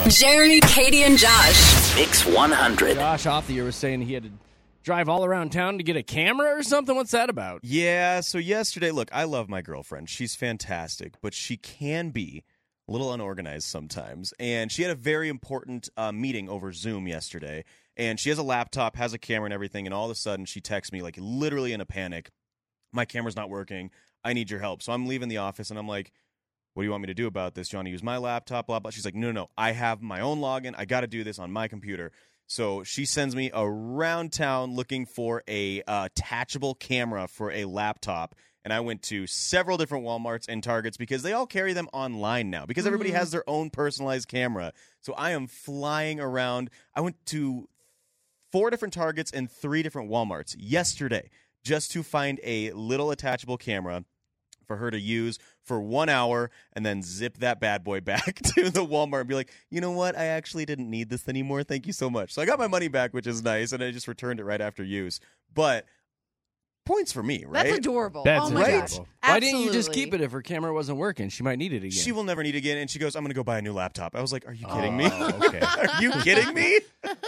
Jeremy, Katie, and Josh. Mix 100. Josh off the year was saying he had to drive all around town to get a camera or something. What's that about? Yeah, so yesterday, look, I love my girlfriend. She's fantastic, but she can be a little unorganized sometimes. And she had a very important meeting over Zoom yesterday. And she has a laptop, has a camera and everything. And all of a sudden, she texts me, like, literally in a panic. My camera's not working. I need your help. So I'm leaving the office, and I'm like, what do you want me to do about this? Do you want to use my laptop, blah, blah? She's like, no. I have my own login. I got to do this on my computer. So she sends me around town looking for a attachable camera for a laptop. And I went to several different Walmarts and Targets because they all carry them online now because everybody has their own personalized camera. So I am flying around. I went to 4 different Targets and 3 different Walmarts yesterday just to find a little attachable camera for her to use for 1 hour and then zip that bad boy back to the Walmart and be like, you know what? I actually didn't need this anymore. Thank you so much. So I got my money back, which is nice, and I just returned it right after use. But points for me, right? That's adorable. That's oh my adorable. gosh. Why didn't you just Absolutely. keep it if her camera wasn't working? She might need it again. She will never need it again. And she goes, I'm going to go buy a new laptop. I was like, are you kidding me? Okay. Are you kidding me?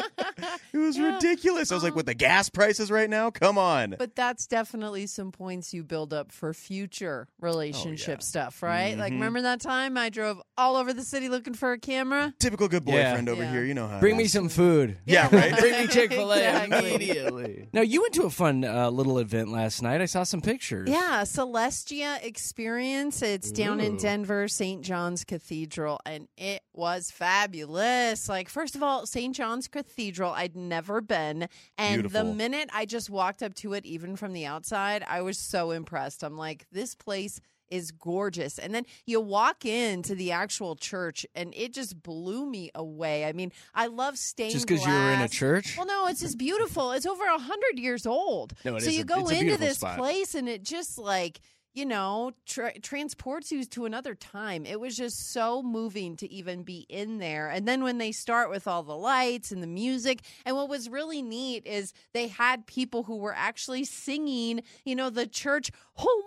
It was ridiculous. I was like, with the gas prices right now? Come on. But that's definitely some points you build up for future relationship stuff, right? Like, remember that time I drove all over the city looking for a camera? Typical good Yeah. boyfriend over Yeah. here. You know how Bring it me is. some food. Yeah, right? Bring me Chick-fil-A Exactly. immediately. Now, you went to a fun little event last night. I saw some pictures. Yeah, Celestia Experience. It's down in Ooh. Denver, St. John's Cathedral, and it was fabulous. Like, first of all, St. John's Cathedral, I'd never been, and the Beautiful. minute I just walked up to it, even from the outside, I was so impressed. I'm like, this place is gorgeous. And then you walk into the actual church, and it just blew me away. I mean, I love stained Just glass. because you were in a church? Well, no, it's just beautiful. It's over 100 years old. No, it so is you a- go it's a into beautiful this spot. place, and it just like, you know, transports you to another time. It was just so moving to even be in there. And then when they start with all the lights and the music, and what was really neat is they had people who were actually singing, you know, the church home.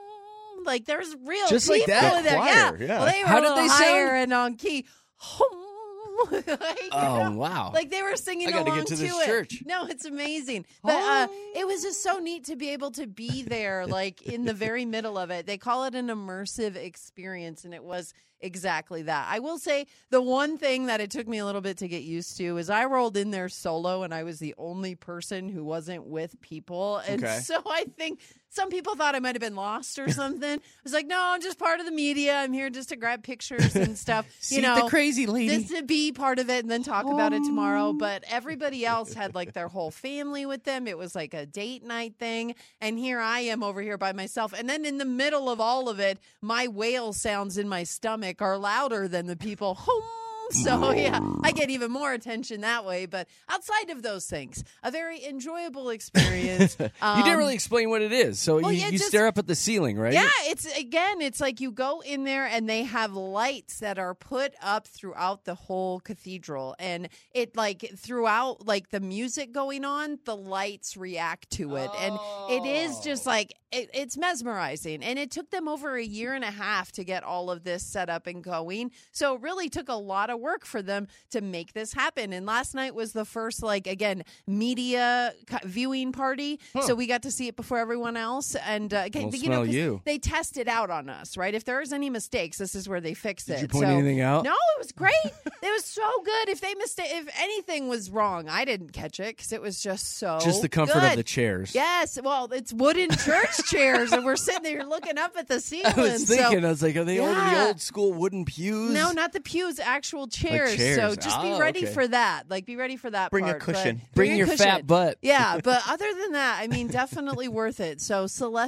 Like, there's real Just like people that? in there. Choir, yeah. yeah. Well, they were How a did little they sound? higher and on key. Home. Like, you Oh, know, wow. Like, they were singing I gotta along get to this it. church. No, it's amazing. But it was just so neat to be able to be there, like, in the very middle of it. They call it an immersive experience, and it was exactly that. I will say the one thing that it took me a little bit to get used to is I rolled in there solo, and I was the only person who wasn't with people. And Okay. so I think some people thought I might have been lost or something. I was like, no, I'm just part of the media. I'm here just to grab pictures and stuff. See you know, the crazy lady. just to be part of it and then talk about it tomorrow. But everybody else had like their whole family with them. It was like a date night thing. And here I am over here by myself. And then in the middle of all of it, my whale sounds in my stomach are louder than the people home. So, yeah, I get even more attention that way. But outside of those things, a very enjoyable experience. You didn't really explain what it is. So well, you, yeah, you just- stare up at the ceiling, right? Yeah, it's like you go in there and they have lights that are put up throughout the whole cathedral, and it like throughout like the music going on, the lights react to it, and it is just like it's mesmerizing. And it took them over a year and a half to get all of this set up and going, so it really took a lot of work for them to make this happen. And last night was the first like again media viewing party, so we got to see it before everyone else. And We'll you smell know, 'cause you. they test it out on us, right? If there's any mistakes, this is where they fix it. Did you point anything out? No, it was great. It was so good. If anything was wrong, I didn't catch it because it was just so Just the comfort good. of the chairs. Yes, well, it's wooden church chairs, and we're sitting there looking up at the ceiling. I was thinking, I was like, are they over the Yeah. old school wooden pews? No, not the pews, actual chairs. chairs. So just be Oh, ready okay. for that. Like, be ready for that. Bring a part. But cushion. Bring a your cushion. fat butt. Yeah, but other than that, I mean, definitely worth it. So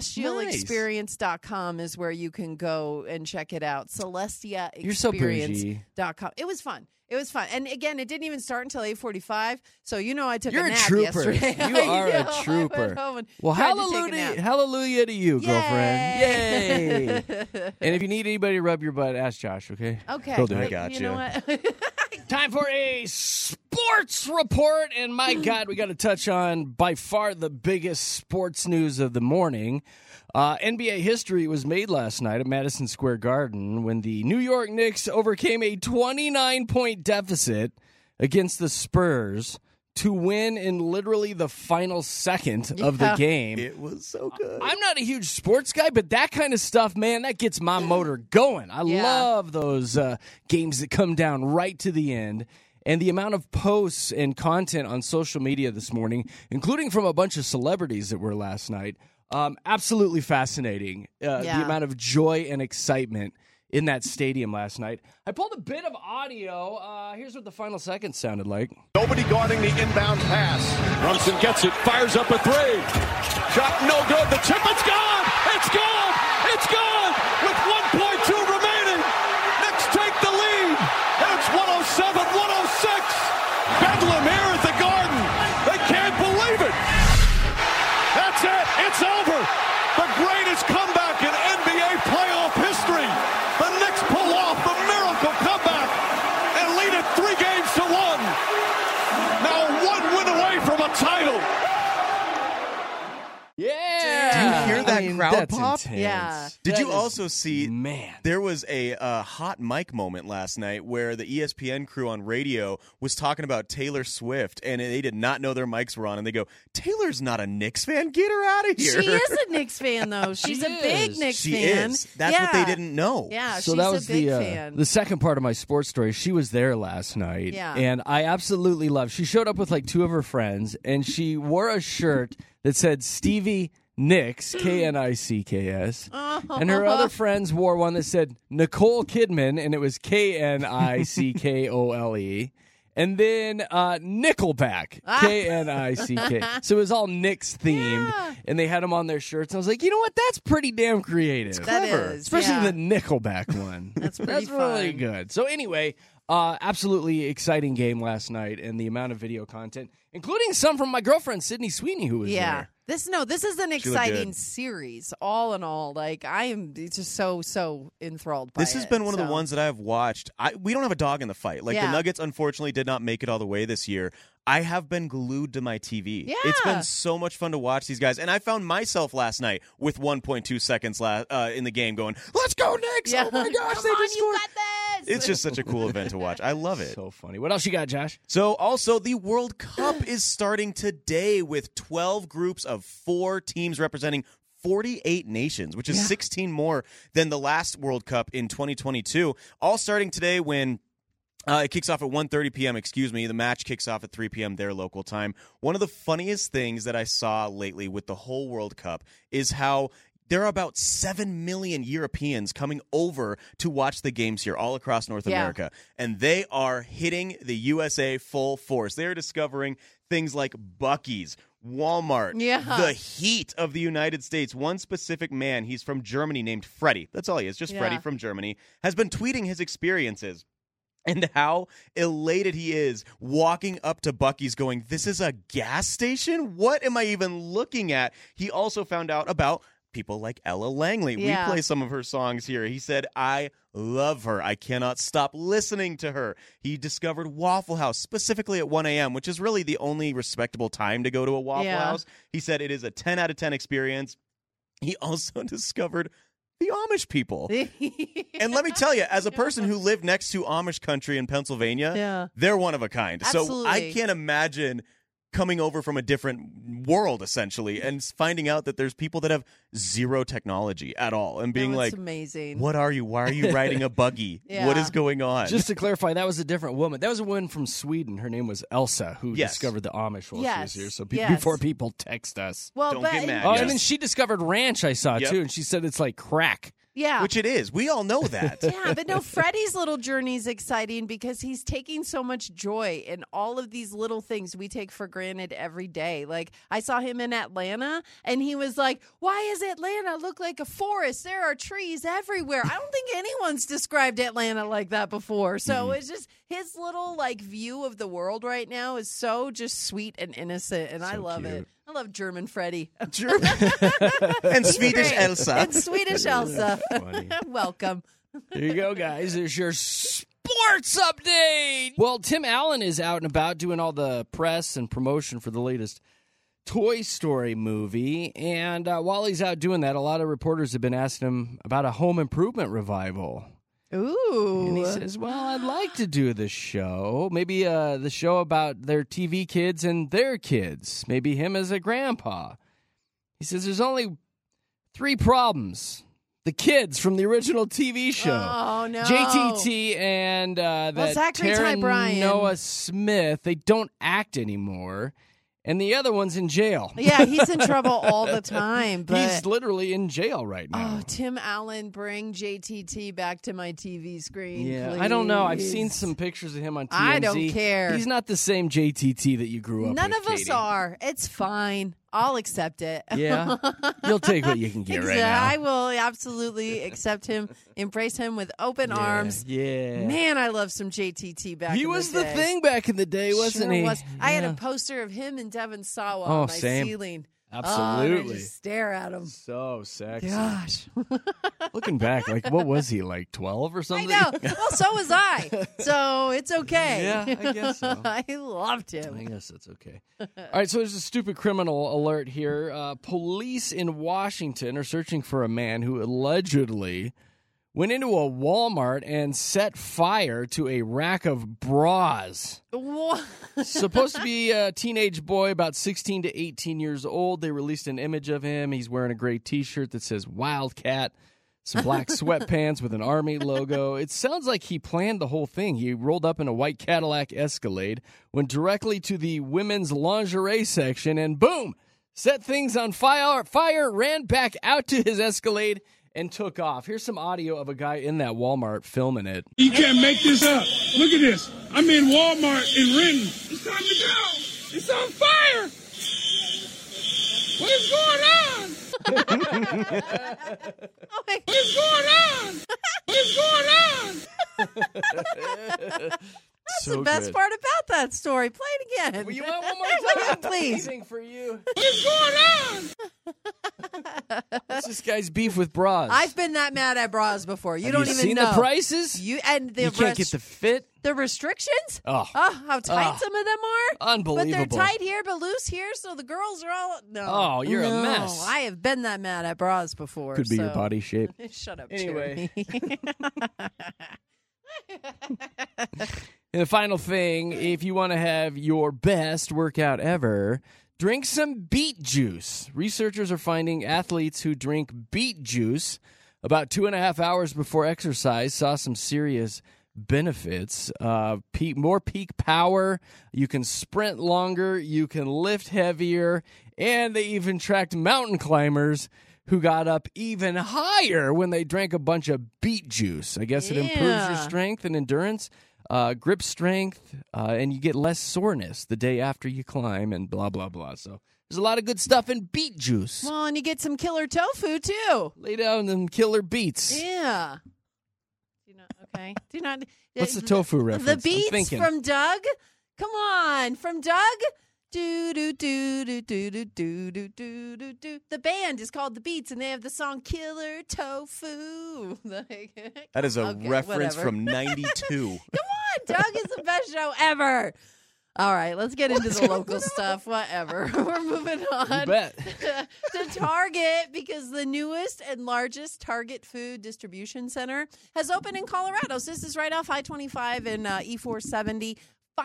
celestialexperience.com is where you can go and check it out. You're so bougie. celestiaexperience.com. It was fun. It was fun. And again, it didn't even start until 8:45. So I took You're a a nap trooper. yesterday. You I are a know. I trooper. went home and Well, tried to take a hallelujah, nap. hallelujah to you, girlfriend. Yay. Yay. And if you need anybody to rub your butt, ask Josh, okay? Okay. He'll do it. But Gotcha. You know what? Time for a sport sports report. And my God, we got to touch on by far the biggest sports news of the morning. NBA history was made last night at Madison Square Garden when the New York Knicks overcame a 29-point deficit against the Spurs to win in literally the final second of the game. It was so good. I'm not a huge sports guy, but that kind of stuff, man, that gets my motor going. I love those games that come down right to the end. And the amount of posts and content on social media this morning, including from a bunch of celebrities that were last night, absolutely fascinating. The amount of joy and excitement in that stadium last night. I pulled a bit of audio. Here's what the final seconds sounded like. Nobody guarding the inbound pass. Brunson gets it, fires up a three. Shot no good. The tip, it's gone. It's gone. It's gone. With 1.2 remaining. Knicks take the lead. And it's 107-106. Bedlam here at the Garden. They can't believe it. That's it. It's over. The greatest comeback in NBA playoff history. The Knicks pull off the miracle comeback and lead it 3-1. Now 1 win away from a title. Yeah. Do you hear that crowd that's pop? intense. Yeah. Did That you is- also see, man. there was a hot mic moment last night where the ESPN crew on radio was talking about Taylor Swift, and they did not know their mics were on, and they go, Taylor's not a Knicks fan, get her out of here. She is a Knicks fan, though. She's a big is. Knicks She fan. is. That's what they didn't know. Yeah, So she's that was a big the fan. the second part of my sports story. She was there last night, Yeah. and I absolutely loved. She showed up with like 2 of her friends, and she wore a shirt that said Stevie Nicks, K-N-I-C-K-S, and her other friends wore one that said Nicole Kidman, and it was K-N-I-C-K-O-L-E. And then Nickelback, K-N-I-C-K. So it was all Knicks themed, and they had them on their shirts. And I was like, you know what? That's pretty damn creative. That clever. is, Especially yeah. the Nickelback one. That's pretty really fun. good. So anyway, absolutely exciting game last night, and the amount of video content, including some from my girlfriend Sydney Sweeney, who was there. This is an looked exciting good. series. All in all, like I am just so enthralled by This has it, been one of so. the ones that I've watched. We don't have a dog in the fight. Like, Yeah. the Nuggets, unfortunately, did not make it all the way this year. I have been glued to my TV. Yeah. It's been so much fun to watch these guys. And I found myself last night with 1.2 seconds in the game going, let's go, Knicks! Yeah. Oh, my gosh, Come they on, just you scored. got this. It's just such a cool event to watch. I love it. So funny. What else you got, Josh? So also, the World Cup is starting today with 12 groups of 4 teams representing 48 nations, which is 16 more than the last World Cup in 2022. All starting today when it kicks off at 1:30 p.m., The match kicks off at 3 p.m. their local time. One of the funniest things that I saw lately with the whole World Cup is how there are about 7 million Europeans coming over to watch the games here all across North America, and they are hitting the USA full force. They are discovering things like Buc-ee's, Walmart, the heat of the United States. One specific man, he's from Germany, named Freddie. That's all he is, just Freddie from Germany, has been tweeting his experiences and how elated he is walking up to Buc-ee's going, this is a gas station? What am I even looking at? He also found out about people like Ella Langley. Yeah. We play some of her songs here. He said, I love her. I cannot stop listening to her. He discovered Waffle House, specifically at 1 a.m., which is really the only respectable time to go to a Waffle House. He said it is a 10 out of 10 experience. He also discovered the Amish people. And let me tell you, as a person who lived next to Amish country in Pennsylvania, they're one of a kind. So Absolutely. I can't imagine coming over from a different world, essentially, and finding out that there's people that have zero technology at all and being like, amazing. what are you? Why are you riding a buggy? Yeah. What is going on? Just to clarify, that was a different woman. That was a woman from Sweden. Her name was Elsa, who Yes. discovered the Amish while she was Yes. here. So Yes. before people text us. Well, Don't but get mad. Oh, Yes. and then she discovered ranch, I saw, Yep. too, and she said it's like crack. yeah. Which it is. We all know that. Yeah, but no, Freddie's little journey is exciting because he's taking so much joy in all of these little things we take for granted every day. Like, I saw him in Atlanta, and he was like, why is Atlanta look like a forest? There are trees everywhere. I don't think anyone's described Atlanta like that before. So it's just his little, like, view of the world right now is so just sweet and innocent, and I love it. I love German Freddie. And Swedish Great. Elsa. And Swedish Elsa. Funny. Welcome. There you go, guys. There's your sports update. Well, Tim Allen is out and about doing all the press and promotion for the latest Toy Story movie. And while he's out doing that, a lot of reporters have been asking him about a home improvement revival. Ooh. And he says, well, I'd like to do the show. Maybe the show about their TV kids and their kids. Maybe him as a grandpa. He says there's only 3 problems. The kids from the original TV show. Oh, no. JTT and Zachary Ty Bryan. Noah Smith, they don't act anymore. And the other one's in jail. Yeah, he's in trouble all the time. But He's literally in jail right now. Oh, Tim Allen, bring JTT back to my TV screen, Yeah, please. I don't know. I've seen some pictures of him on TMZ. I don't care. He's not the same JTT that you grew up None with, of us Katie. are. It's fine. I'll accept it. Yeah? You'll take what you can get right now. I will absolutely accept him, embrace him with open arms. Yeah. Man, I love some JTT back He in was the the day. thing back in the day, wasn't Sure he? was. I had Yeah. a poster of him and Devin Sawa Oh, on my same. ceiling. Absolutely. And I just stare at him. So sexy. Gosh. Looking back, like, what was he, like 12 or I something? know. Well, so was I. So it's okay. Yeah, I guess so. I loved I him. guess that's okay. All right, so there's a stupid criminal alert here. Police in Washington are searching for a man who allegedly went into a Walmart and set fire to a rack of bras. What? Supposed to be a teenage boy, about 16 to 18 years old. They released an image of him. He's wearing a gray T-shirt that says Wildcat, some black sweatpants with an Army logo. It sounds like he planned the whole thing. He rolled up in a white Cadillac Escalade, went directly to the women's lingerie section, and boom, set things on fire, ran back out to his Escalade, and took off. Here's some audio of a guy in that Walmart filming it. You can't make this up. Look at this. I'm in Walmart in Renton. It's time to go. It's on fire. What is going on? Oh my What is going on? What is going on? That's the best part about that story. Play it again. Well, you want one more time? Please. Anything for you. What is going on? What's this guy's beef with bras? I've been that mad at bras before. You Have don't you even seen know. the prices? You and the You can't get the fit. the restrictions. Oh. How tight Oh. some of them are. Unbelievable. But they're tight here, but loose here. So the girls are all no. Oh, you're a No. mess. I have been that mad at bras before. Could be your so- body shape. Shut up, Anyway. Jeremy. And the final thing, if you want to have your best workout ever, drink some beet juice. Researchers are finding athletes who drink beet juice about 2.5 hours before exercise saw some serious benefits. More peak power, you can sprint longer, you can lift heavier, and they even tracked mountain climbers who got up even higher when they drank a bunch of beet juice. I guess it improves your Yeah. strength and endurance, grip strength, and you get less soreness the day after you climb and blah, blah, blah. So there's a lot of good stuff in beet juice. Well, and you get some killer tofu too. Lay down them killer beets. Yeah. Do you not? Okay. Do you not? What's the tofu reference? The I'm beats thinking. from Doug. Come on, from Doug. Do do do do do do do do do do do. The band is called The Beats, and they have the song "Killer Tofu." That is a Okay, reference whatever. from 92. Come on, Doug is the best show ever. All right, let's get into the local stuff. Whatever. We're moving on. You bet. To Target, because the newest and largest Target food distribution center has opened in Colorado. So this is right off I-25 and E470.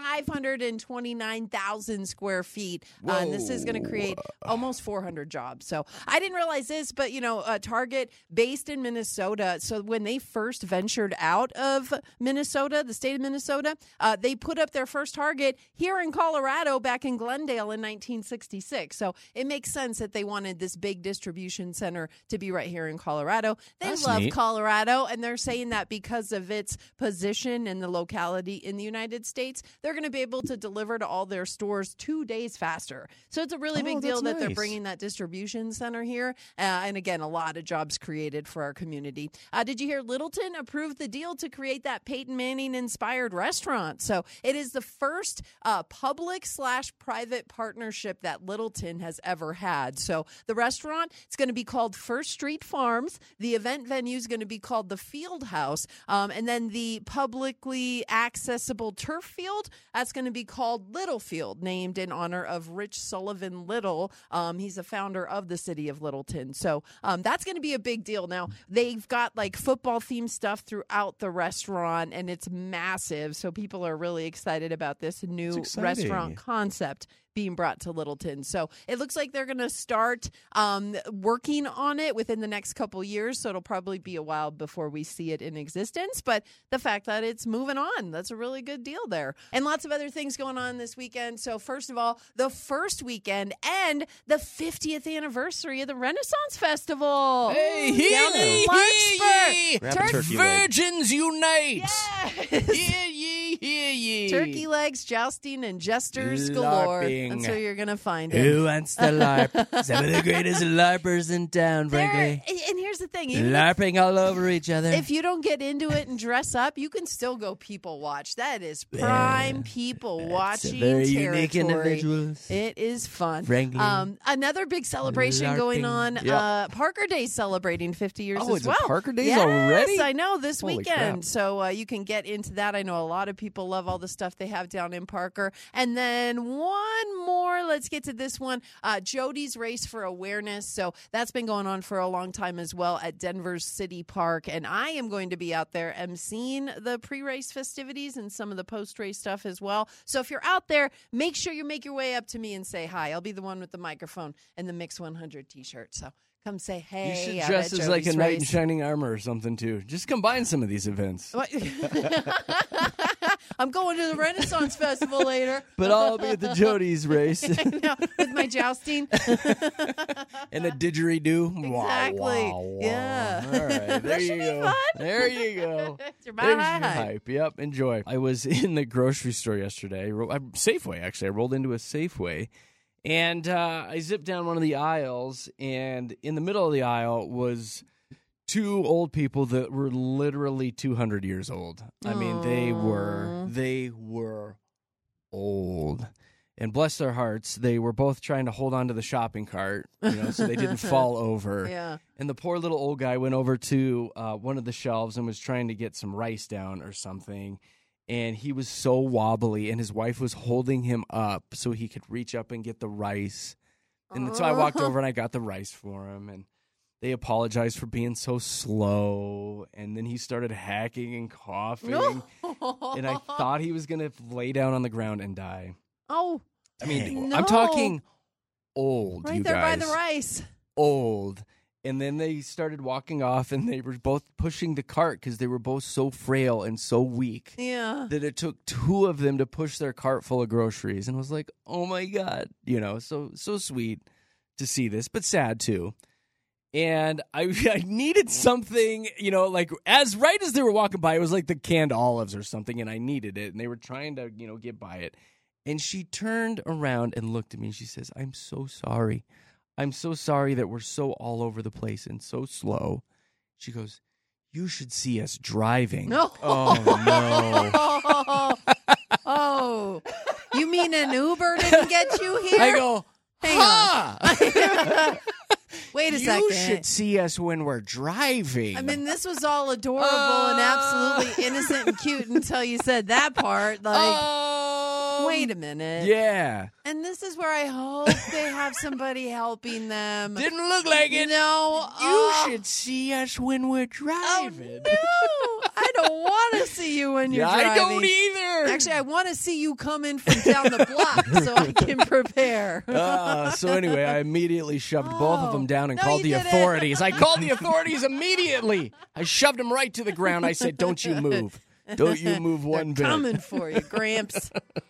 529,000 square feet. And this is going to create almost 400 jobs. So I didn't realize this, but, Target based in Minnesota. So when they first ventured out of Minnesota, the state of Minnesota, they put up their first Target here in Colorado back in Glendale in 1966. So it makes sense that they wanted this big distribution center to be right here in Colorado. They That's love neat. Colorado, and they're saying that because of its position and the locality in the United States, they're going to be able to deliver to all their stores 2 days faster. So it's a really big deal that they're nice. bringing that distribution center here. And again, a lot of jobs created for our community. Did you hear Littleton approved the deal to create that Peyton Manning-inspired restaurant? So it is the first public/private partnership that Littleton has ever had. So the restaurant, it's going to be called First Street Farms. The event venue is going to be called the Field House. And then the publicly accessible turf field, that's going to be called Littlefield, named in honor of Rich Sullivan Little. He's the founder of the city of Littleton. So that's going to be a big deal. Now, they've got like football-themed stuff throughout the restaurant, and it's massive. So people are really excited about this new restaurant concept being brought to Littleton. So it looks like they're going to start working on it within the next couple years. So it'll probably be a while before we see it in existence. But the fact that it's moving on, that's a really good deal there. And lots of other things going on this weekend. So first of all, the first weekend and the 50th anniversary of the Renaissance Festival. Hey, down in Larkspur. Grab a turkey leg. Virgins unite! Yes. Hear ye, hear ye. Turkey legs, jousting, and jesters galore. LARPing. That's where you're going to find it. Who wants to LARP? Some of the greatest LARPers in town, frankly. And here's the thing. Even LARPing all over each other. if you don't get into it and dress up, you can still go people watch. That is prime people watching very territory. unique individuals. It is fun. Frankly. Another big celebration going on. LARPing. Yep. Parker Day celebrating 50 years Oh, as it's well. a Parker Days yes, already? I know, this Holy weekend. crap. So you can get into that. I know a lot of people love all the stuff they have down in Parker. And then one more. Let's get to this one. Jody's Race for Awareness. So that's been going on for a long time as well at Denver's City Park. And I am going to be out there emceeing the pre-race festivities and some of the post-race stuff as well. So if you're out there, make sure you make your way up to me and say hi. I'll be the one with the microphone and the Mix 100 t-shirt. So come say hey. You should out dress at as like a Jody's knight in Race. shining armor or something, too. Just combine some of these events. What? I'm going to the Renaissance Festival later. But I'll be at the Jody's race. No, with my jousting. And a didgeridoo. Exactly. Yeah. All right. There That you should be go. fun. There you go. It's your There's bye. your hype. Yep. Enjoy. I was in the grocery store yesterday. Safeway, actually. I rolled into a Safeway. And I zipped down one of the aisles. And in the middle of the aisle was two old people that were literally 200 years old. I mean, they were old. And bless their hearts, they were both trying to hold on to the shopping cart, so they didn't fall over. Yeah. And the poor little old guy went over to one of the shelves and was trying to get some rice down or something. And he was so wobbly, and his wife was holding him up so he could reach up and get the rice. And so I walked over and I got the rice for him, and they apologized for being so slow. And then he started hacking and coughing. And I thought he was going to lay down on the ground and die. Oh. I mean, no. I'm talking old, Right you there guys. by the rice. Old. And then they started walking off, and they were both pushing the cart because they were both so frail and so weak Yeah. that it took two of them to push their cart full of groceries. And I was like, oh my God, so sweet to see this, but sad too. And I needed something, like right as they were walking by, it was like the canned olives or something, and I needed it. And they were trying to, get by it. And she turned around and looked at me, and she says, I'm so sorry. I'm so sorry that we're so all over the place and so slow. She goes, you should see us driving. No. Oh, no. Oh. You mean an Uber didn't get you here? I go, Hang on. Wait a second. You should see us when we're driving. I mean, this was all adorable and absolutely innocent and cute until you said that part. Wait a minute. Yeah. And this is where I hope they have somebody helping them. Didn't look like it. No. You should see us when we're driving. No. I don't want to see you when you're driving. I don't either. Actually, I want to see you come in from down the block so I can prepare. So anyway, I immediately shoved both of them down and No, called you the didn't. authorities. I called the authorities immediately. I shoved them right to the ground. I said, don't you move. Don't you move one bit. Coming for you, Gramps.